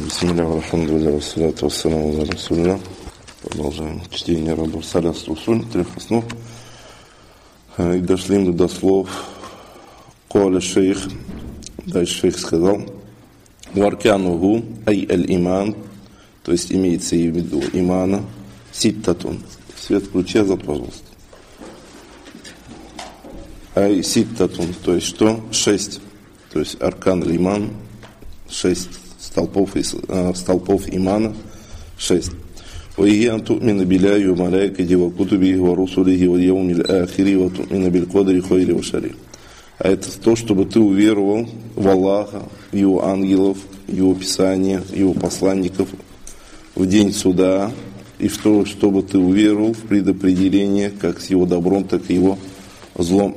Бисмилля, алхамдулилля, вассаляту вассаламу аля расулилля. Продолжаем чтение работ Саляс Усуль, трех основ. И дошли мы до слов Коля шейх. Дальше шейх сказал: Варкянугу ай аль-иман, то есть имеется в виду имана, ситтатун. Свет включи, пожалуйста. Ай ситтатун, то есть что? 6. То есть аркан аль-иман, 6 столпов имана, 6. وهي أن تؤمن بالله وملائكته وكتبه ورسله واليوم الآخر وتؤمن بالقدر خيره وشره. А это то, чтобы ты уверовал в Аллаха, в Его ангелов, в Его Писания, в Его посланников, в день суда, и в то, чтобы ты уверовал в предопределение как с Его добром, так и Его злом.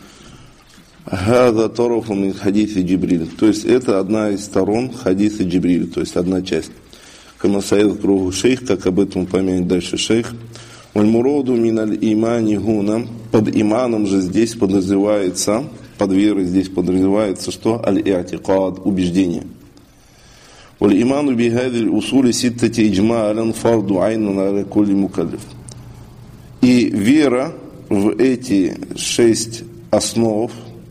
هذا طرف من حديث جبريل. То есть это одна из сторон хадиса Джибриля, то есть одна часть. Кама сайдкруху шейх, как об этом упомянет дальше шейх. Вальмуроду миналь имани гуна. Под иманом же здесь подразумевается, под верой здесь подразумевается, что аль-и'тикад, убеждение. Валь иману бихадиль усули ситтати иджма'алян фарду айнан аля кулли мукаллиф. И вера в эти 6 основ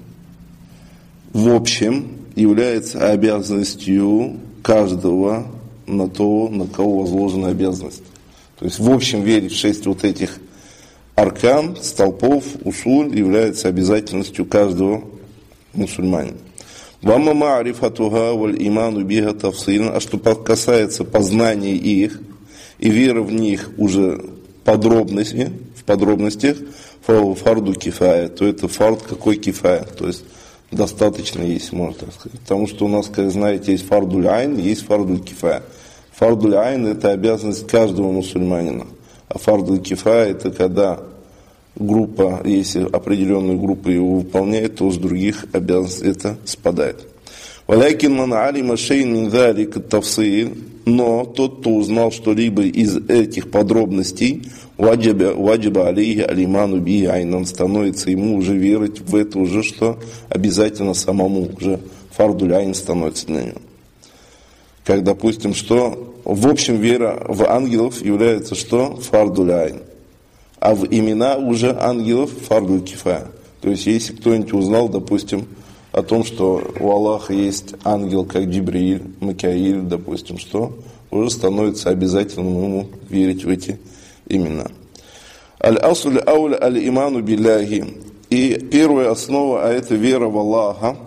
в общем является обязанностью каждого на то, на кого возложена обязанность. То есть в общем верить в 6 вот этих аркан, столпов, усуль является обязательностью каждого мусульманина. Вамма ма'рифатуха валь иману биха тафсилан, а что касается познания их и веры в них уже в подробностях, фарду кифая, то это фард какой кифая, то есть достаточно есть, можно так сказать. Потому что у нас, как знаете, есть фардуль айн, есть фардуль кифая. Фардуль айн – это обязанность каждого мусульманина. А фардуль кифая – это когда группа, если определенная группа его выполняет, то с других обязанностей это спадает. Валякин ман алима шейн мин залика тафсил, но тот, кто узнал что-либо из этих подробностей, ваджиба алейхи алиману би айнан, становится ему уже верить в это уже, что обязательно самому, уже фардуль айн становится на нем. Как, допустим, что в общем вера в ангелов является что? Фардуль айн. А в имена уже ангелов фардуль кифая. То есть, если кто-нибудь узнал, допустим, о том, что у Аллаха есть ангел, как Джибриль, Микаиль, допустим, что уже становится обязательным ему верить в эти имена. Аль-асуль ауля аль-иману билляхи. И первая основа, а это вера в Аллаха.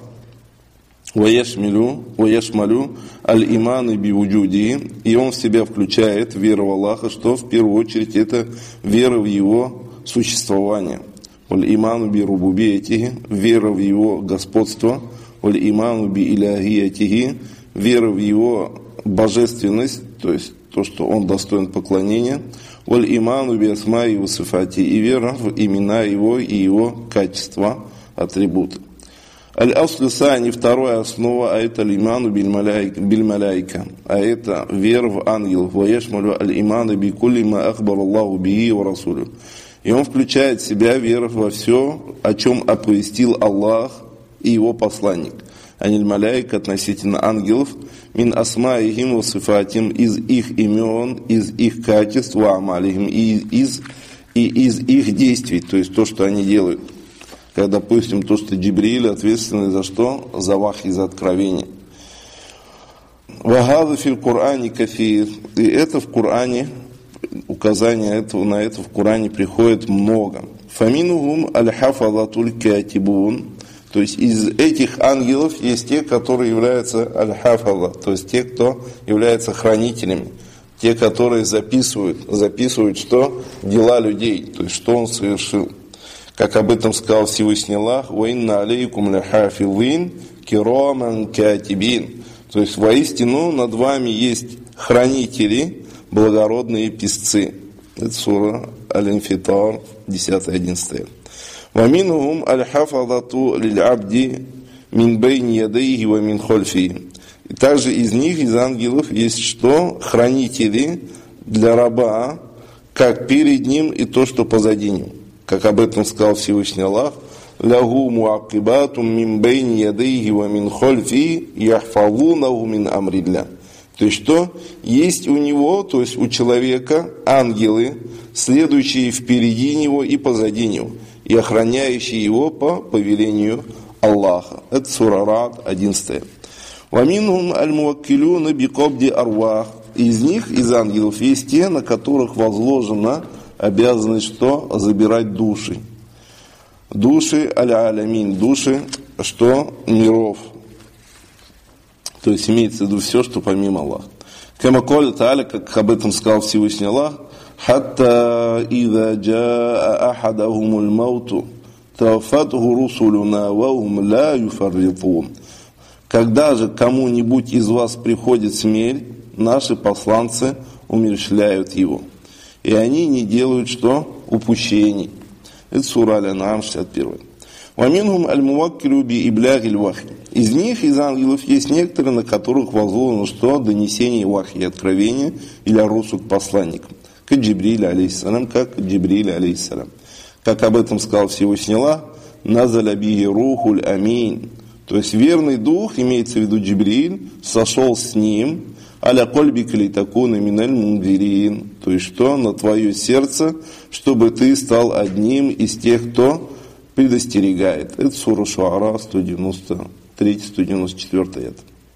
Ваяшмалю аль-иманы биуджуди. И он в себя включает веру в Аллаха, что в первую очередь это вера в Его существование. Валь-иману би рубубиятихи, вера в Его господство. Валь-иману би иляхиятихи, вера в Его божественность, то есть то, что Он достоин поклонения. Валь-иману би асмаи ва сифати, и вера в имена Его и Его качества, атрибуты. Аль-аслю сани, вторая основа, а это аль-иману биль-маляйка, а это вера в ангелов. Ваяшмалю аль-иману би кулли ма ахбар Аллаху биhi ва расулю. И он включает в себя веру во все, о чем оповестил Аллах и Его посланник. Аниль-маляйка относительно ангелов, мин асмаихим ва сифатим, из их имен, из их качеств, ва амалихим, и из их действий, то есть то, что они делают. Как, допустим, то, что Джибриль ответственный за что? За вахи, за откровение. Вагаза фил Кур'ане кафир. И это в Коране, указание на это в Коране приходит много. Фаминугум аль-хафазатуль катибун. То есть из этих ангелов есть те, которые являются аль-хафаза, то есть те, кто являются хранителями. Те, которые записывают что? Дела людей, то есть что он совершил. Как об этом сказал Всевышний Аллах: «Ваинна алейкум ляхафилин кираман катибин». То есть воистину над вами есть хранители, благородные писцы. Это сура Аль-Инфитар, 10-11. «Ваминухум аль-хафазату лиль-абди мин бейни ядейхи ва мин хольфи». И также из них, из ангелов, есть что? Хранители для раба, как перед ним и то, что позади него. Как об этом сказал Всевышний Аллах: «Лягу муакибатум мин бейни ядейхи ва мин хольфи яхфазунаху мин амрилля». То есть что? Есть у него, то есть у человека ангелы, следующие впереди него и позади него, и охраняющие его по повелению Аллаха. Это сура Рад, 11. «Ваминхум аль-муаккилюна бикобди арвах». Из них, из ангелов, есть те, на которых возложена обязанность что? Забирать души. Души аль-алямин, души что? Миров. То есть имеется в виду все, что помимо Аллаха. Кама коля та'аля, как об этом сказал Всевышний Аллах, «Хатта ида джаа ахадахумуль мауту, тафатху русулюна ваум ла юфарритун». Когда же кому-нибудь из вас приходит смерть, наши посланцы умерщвляют его. И они не делают что? Упущений. Это сура Аль-Ан'ам, 61. «Ваминхум аль-муваккилю би иблагиль вахи». Из них, из ангелов, есть некоторые, на которых возложено что? Донесение вахи, откровения или русу к посланникам. Как Джибриль, алейхиссалям, как Джибриль, алейхиссалям. Как об этом сказал Всевышний Аллах, «Назаля биги рухуль амин». То есть верный дух, имеется в виду Джибриль, сошел с ним, аля кольбика литакуна миналь мундирин. То есть что? На твое сердце, чтобы ты стал одним из тех, кто предостерегает. Это сура Шуара, 193-194.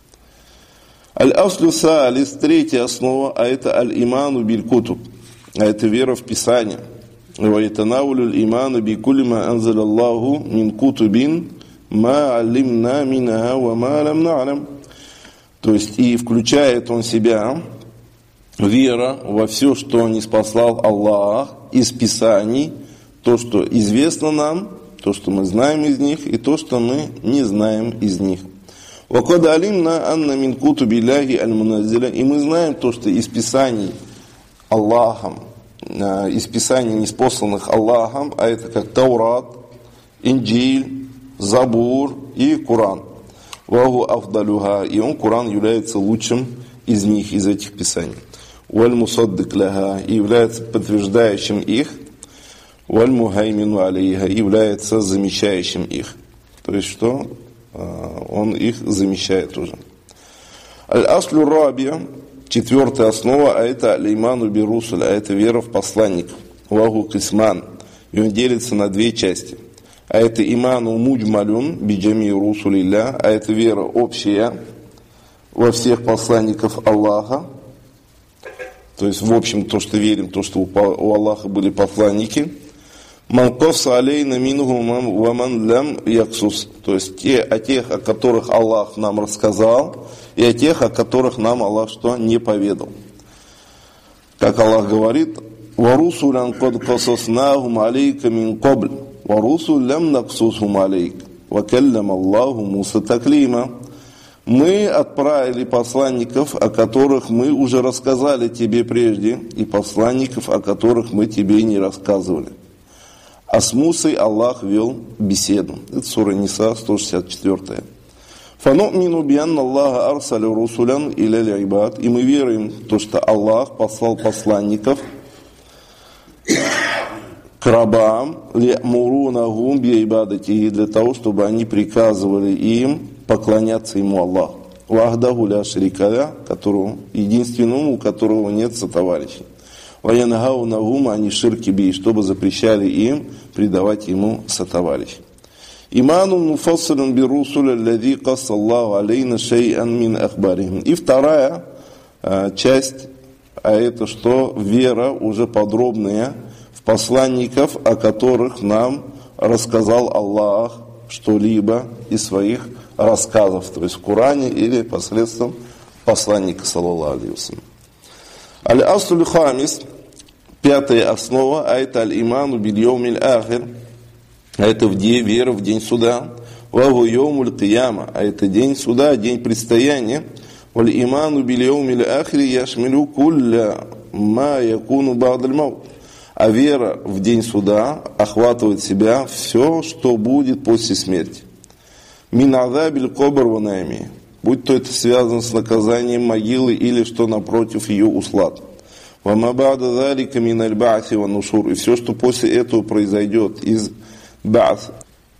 Аль-Аслю Саалис, третья основа, а это аль-иману биль-кутуб, а это вера в Писание. Ваитанаулю аль-иману бикулима анзалаллаху мин кутубин ма алимна минаха ва ма лам на'лам. То есть и включает он себя, вера во все, что ниспослал Аллах из Писаний, то, что известно нам, то, что мы знаем из них, и то, что мы не знаем из них. وَقَدْ عَلِمْنَا أَنَّ مِنْ كُتُبِ اللَّهِ الْمُنَزِّلَةِ. И мы знаем то, что из Писаний Аллахом, из Писаний, ниспосланных Аллахом, а это как Таурат, Инджиль, Забур и Коран. «Ваху афдалюха». И он, Коран, является лучшим из них, из этих Писаний. «Валь-мусаддик лаха». И является подтверждающим их. «Валь-мухаймину алейха». И является замещающим их. То есть что? Он их замещает уже. Аль-Аслю Рабия, четвертая основа, а это аль-иману би-русуль, а это вера в посланников. Ваху кисман. И он делится на две части. А это иману муджмалюн биджами русулилля, а это вера общая во всех посланников Аллаха. То есть, в общем, то, что верим, то, что у Аллаха были посланники. Манковса алейна мингум ваман лям яксус. То есть, о тех, о которых Аллах нам рассказал, и о тех, о которых нам Аллах что не поведал. Как Аллах говорит, «Варусулян код касаснахум алейка мин кобль». «Варусуль лям наксусхум алейк, вакаллям Аллаху Муса таклима». Мы отправили посланников, о которых мы уже рассказали тебе прежде, и посланников, о которых мы тебе не рассказывали. А с Мусой Аллах вел беседу. Это сура Ниса, 164. «Фану'мину бианна Аллаха арсалю русулян иля ибад». И мы веруем в то, что Аллах послал посланников к рабам, для того, чтобы они приказывали им поклоняться ему Аллаху. Вахдаху ля шарикаля, которому единственному, у которого нет сотоварищей. Ваянахаунахум ани ширки би, чтобы запрещали им предавать ему сотоварищей. Иману муфассалун бирусуля аллади кассаллаху алейна шей'ан мин ахбарихим. И вторая часть, а это что? Вера уже подробная в посланников, о которых нам рассказал Аллах что-либо из своих рассказов, то есть в Коране или посредством посланника, саллаллаху алейхи ва саллям. Аль-Аслю Хамис, пятая основа, а это аль-иману биль-йоумиль ахир, а это вера в день суда, ваху йоумуль кияма, а это день суда, день предстояния, валь-иману биль-йоумиль ахир яшмилю кулля ма якуну ба'даль маут. А вера в день суда охватывает в себя все, что будет после смерти. Мин азабиль кобр ва найми, будь то это связано с наказанием могилы или что напротив ее услад. Ва ма ба'да залика мин аль-ба'си ва нушур, и все, что после этого произойдет из ба'с,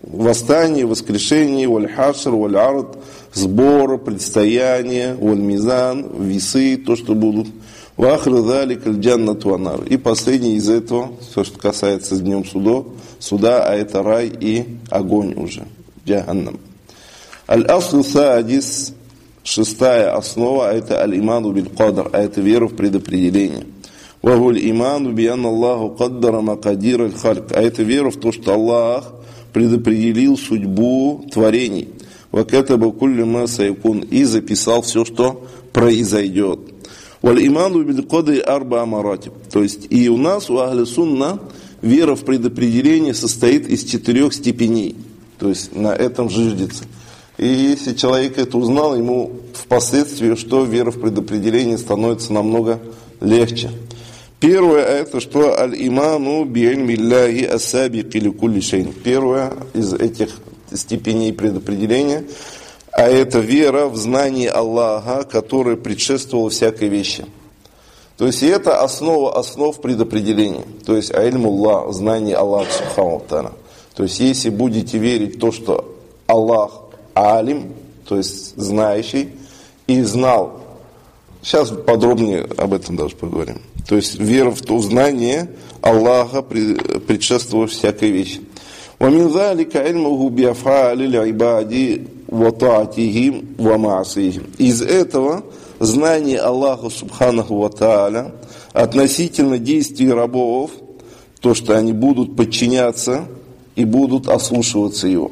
восстание, воскрешение, валь-хашр, валь-ард, сбор, предстояние, валь-мизан, весы, то, что будут. Вахр залик аль-джаннат ванар. И последнее из этого, все, что касается днем суда, а это рай и огонь уже, джаханнам. Аль-аслу саадис, шестая основа, а это аль-иману биль-кадр, а это вера в предопределение. Вахуль иману биан Аллаху каддара макадир аль-хальк, а это вера в то, что Аллах предопределил судьбу творений. Вакатаба кулли ма саякун, и записал все, что произойдет. Валь-иману биль-кадри арба амаратиб. То есть и у нас, у ахли сунна, вера в предопределение состоит из 4 степеней. То есть на этом жиждется. И если человек это узнал, ему впоследствии, что вера в предопределение становится намного легче. Первое, это что аль-иману би'ильмилляхи ас-сабики ли кулли шейн. Первое из этих степеней предопределения, а это вера в знание Аллаха, которое предшествовало всякой вещи. То есть это основа основ предопределения. То есть айльмуллах, знание Аллаха субхану ва тааля. То есть если будете верить в то, что Аллах алим, то есть знающий, и знал. Сейчас подробнее об этом даже поговорим. То есть вера в то знание Аллаха, предшествовало всякой вещи. ومن ذلك علمه بأفعال العباد وطاعتهم ومعصيهم. Из этого знание Аллаха субханаху ва тааля относительно действий рабов, то, что они будут подчиняться и будут ослушиваться его.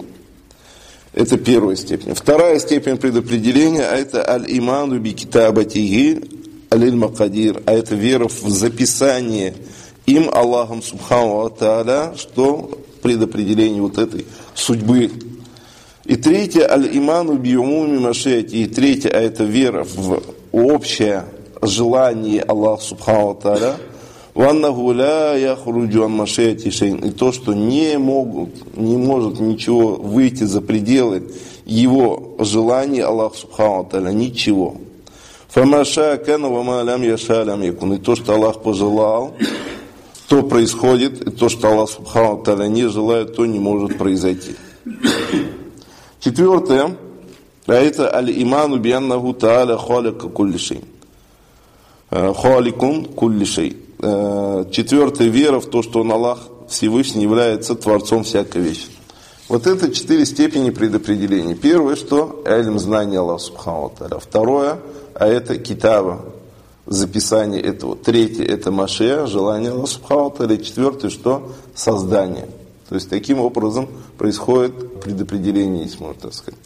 Это первая степень. Вторая степень предопределения, а это аль-иману би китабатихи аль-макадир, а это вера в записание им Аллахом субхану ва тааля, что предопределение вот этой судьбы. И третье, аль-иману би умуми машиати, и третье, а это вера в общее желание Аллаха субхану ва тааля, ваннаху ля яхруджу ан машиати шейн, и то, что не может ничего выйти за пределы его желания Аллаха субхану ва тааля, ничего. Фамаша кана ва ма лям яша лям якун, и то, что Аллах пожелал, то происходит, и то, что Аллах субхану ва тааля не желает, то не может произойти. Четвертое, а это аль-иману бианнаху тааля халика кулли шей. Халикун кулли шей. Четвертая вера в то, что Он, Аллах Всевышний, является Творцом всякой вещи. Вот это 4 степени предопределения. Первое, что айльм, знание Аллаха субхану ва тааля. Второе, а это китаба, записание этого. Третье, это машия, желание Аллаха субхану ва тааля. Четвертое, что создание. То есть таким образом происходит предопределение, если можно так сказать.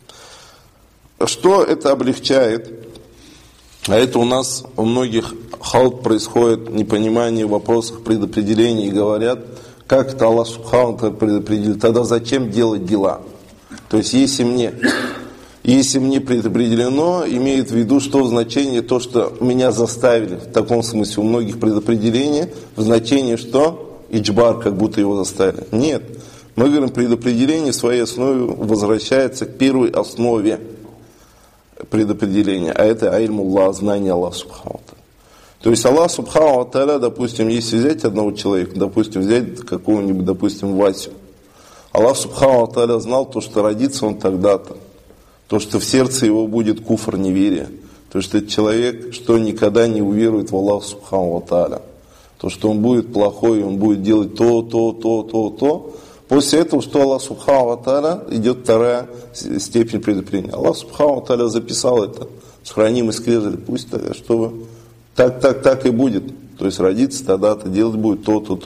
Что это облегчает? А это у нас у многих халт происходит непонимание в вопросах предопределения и говорят, как это Аллах субхану ва тааля предопределил, тогда зачем делать дела? То есть если мне предопределено, имеет в виду, что в значении то, что меня заставили, в таком смысле у многих предопределение, в значении что? Иджбар, как будто его заставили. Нет. Мы говорим, предопределение в своей основе возвращается к первой основе предопределения, а это айльмуллах, знание Аллаха субхану ва тааля. То есть Аллах субхану ва тааля, допустим, если взять одного человека, допустим, взять какого-нибудь, допустим, Васю. Аллах субхану ва тааля знал то, что родится он тогда-то, то, что в сердце его будет куфр, неверие, то, что этот человек, что никогда не уверует в Аллаха субхану ва тааля, то, что он будет плохой, он будет делать то. После этого, что Аллах субхану ва тааля, идет вторая степень предопределения. Аллах субхану ва тааля записал это с хранимой скрижали, пусть тогда, чтобы так и будет. То есть родиться тогда-то, делать будет то-то.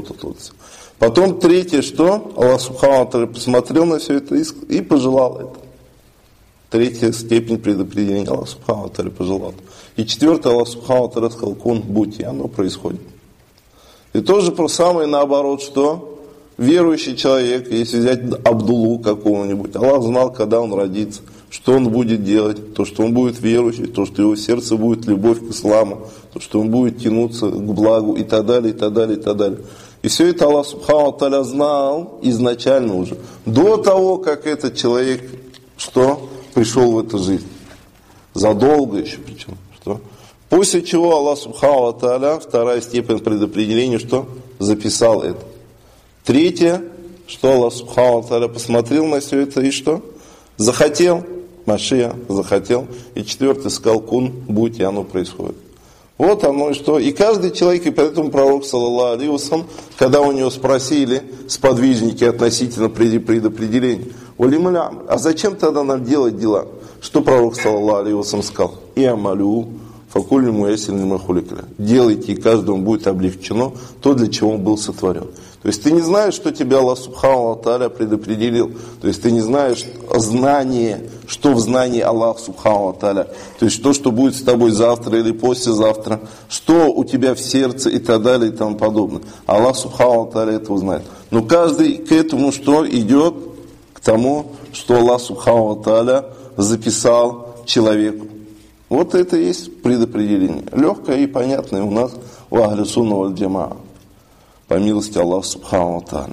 Потом третье, что Аллах субхану ва тааля посмотрел на все это и пожелал это. Третья степень предопределения. Аллах субхану ва тааля пожелал. И четвертое, Аллах субхану ва тааля сказал, кун, будь, и оно происходит. И тоже про самое наоборот, что верующий человек, если взять Абдуллу какого-нибудь, Аллах знал, когда он родится, что он будет делать, то, что он будет верующий, то, что его сердце будет любовь к исламу, то, что он будет тянуться к благу и так далее, и так далее, и так далее. И все это Аллах субхану ва тааля знал изначально уже, до того, как этот человек, что пришел в эту жизнь. Задолго еще причем. Что? После чего Аллах субхану ва тааля, вторая степень предопределения, что записал это. Третье, что Аллах Субхану ва Тааля посмотрел на все это и что? Захотел, Машия захотел. И 4 сказал, кун, будь, и оно происходит. Вот оно и что. И каждый человек, и поэтому пророк, саллаллаху алейхи ва саллям, когда у него спросили сподвижники относительно предопределения, а зачем тогда нам делать дела? Что пророк, саллаллаху алейхи ва саллям, сказал? И амалю факуль муяссир лима хулика. Делайте, и каждому будет облегчено то, для чего он был сотворен. То есть ты не знаешь, что тебя Аллах Субхану ва Тааля предопределил. То есть ты не знаешь знание, что в знании Аллаха Субхану ва Тааля. То есть то, что будет с тобой завтра или послезавтра, что у тебя в сердце и так далее и тому подобное. Аллах Субхану ва Тааля этого знает. Но каждый к этому что идет? К тому, что Аллах Субхану ва Тааля записал человеку. Вот это и есть предопределение. Легкое и понятное у нас в Ахле Сунна валь Джамаа. По милости Аллаха Субхану ва Тааля.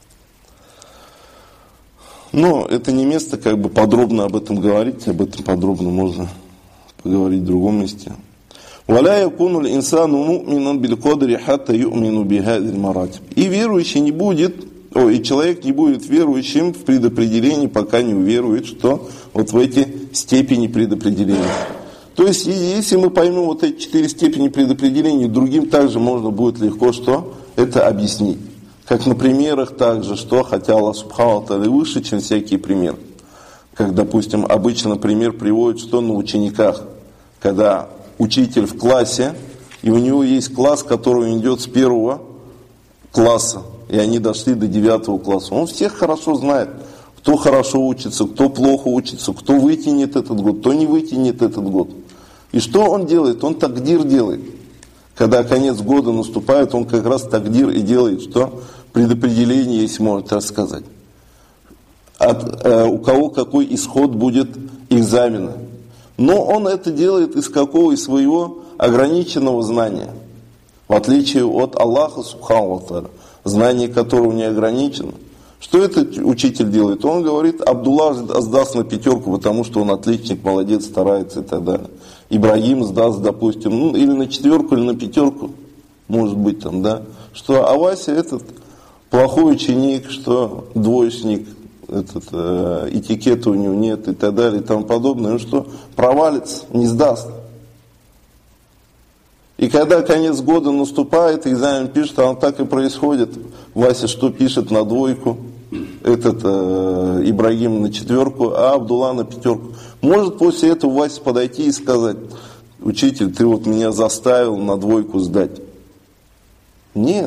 Но это не место как бы подробно об этом говорить. Об этом подробно можно поговорить в другом месте. وَلَا يَكُونُ الْإِنسَانُ مُؤْمِنًا بِالْقَدْرِ حَتَّى يُؤْمِنُ بِهَذِهِ الْمَرَاتِبِ. И верующий не будет, и человек не будет верующим в предопределении, пока не уверует, что вот в эти степени предопределения. То есть, если мы поймем вот эти 4 степени предопределения, другим также можно будет легко что? Это объяснить. Как на примерах также, что, хотя Аллах Субхану ва Тааля выше, чем всякие примеры. Как, допустим, обычно пример приводит, что на учениках, когда учитель в классе, и у него есть класс, который идет с 1 класса, и они дошли до 9 класса. Он всех хорошо знает, кто хорошо учится, кто плохо учится, кто вытянет этот год, кто не вытянет этот год. И что он делает? Он тагдир делает. Когда конец года наступает, он как раз тагдир и делает, что предопределение, если может рассказать. У кого какой исход будет экзамена. Но он это делает из какого? Из своего ограниченного знания. В отличие от Аллаха Субхану ва Тааля, знание которого не ограничено. Что этот учитель делает? Он говорит, Абдулла сдаст на 5, потому что он отличник, молодец, старается и так далее. Ибрагим сдаст, допустим, или на 4, или на 5, может быть там, да. Что, а Вася этот плохой ученик, что двоечник, этикета у него нет и так далее и тому подобное. Ну что, провалится, не сдаст. И когда конец года наступает, экзамен пишет, а он так и происходит. Вася что пишет на 2, Ибрагим на 4, а Абдулла на 5. Может после этого Вася подойти и сказать, учитель, ты вот меня заставил на 2 сдать. Нет.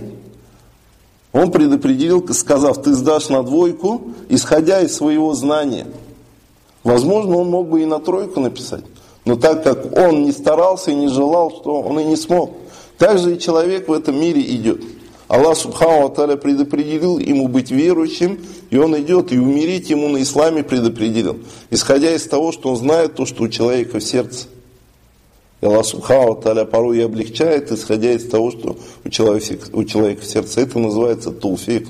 Он предопределил, сказав, ты сдашь на 2, исходя из своего знания. Возможно, он мог бы и на 3 написать. Но так как он не старался и не желал, что он и не смог. Так же и человек в этом мире идет. Аллах Субхану ва Тааля предопределил ему быть верующим, и он идет, и умереть ему на исламе предопределил. Исходя из того, что он знает то, что у человека в сердце. И Аллах Субхану ва Тааля порой и облегчает, исходя из того, что у человека в сердце. Это называется тауфик.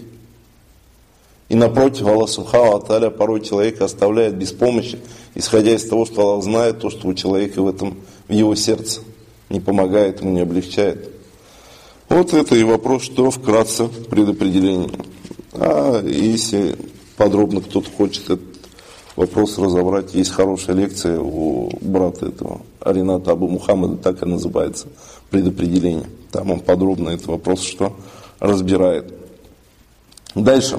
И напротив, Аллах Субхану ва Тааля порой человека оставляет без помощи, исходя из того, что Аллах знает то, что у человека в его сердце не помогает ему, не облегчает. Вот это и вопрос, что вкратце предопределение. А если подробно кто-то хочет этот вопрос разобрать, есть хорошая лекция у брата этого, Арината Абу Мухаммада, так и называется, предопределение. Там он подробно этот вопрос что разбирает. Дальше.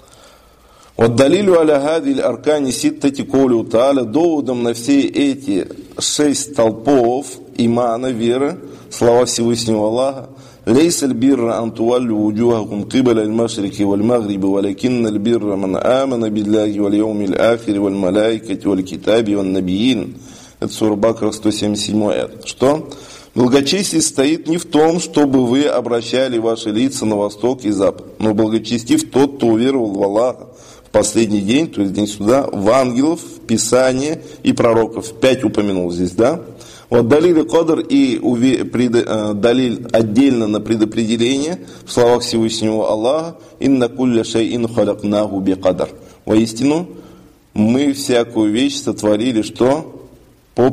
Вот далилю аля хадиль аркани ситтати коулю тааля, доводом на все эти 6 столпов имана, веры, слова Всевышнего Аллаха, ليس البر أن تولوا وجوهكم قبل المشرق والمغرب ولكن البر من آمن بالله واليوم الآخر والملائكة والكتاب والنبيين. Это сура Бакара 177 аят. Что? Благочестие стоит не в том, чтобы вы обращали ваши лица на восток и запад, но благочестив тот, кто уверовал в Аллаха в последний день, то есть день суда, в ангелов, в Писание и пророков. 5 упомянул здесь, да? Вот далиль кадр и далиль отдельно на предопределение в словах Всевышнего Аллаха «Инна кулля шай'ин халакнаху би кадар». Воистину, мы всякую вещь сотворили, что? По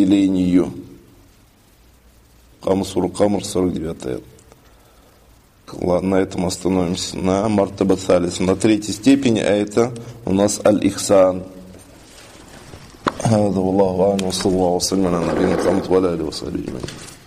предопределению. Сура Камр, 49 аят. ладно, на этом остановимся. На мартаба салис, на третьей степени, а это у нас аль-ихсан. هذا والله أعلم وصلى الله وسلم على نبينا محمد وعلى آله وصحبه أجمعين.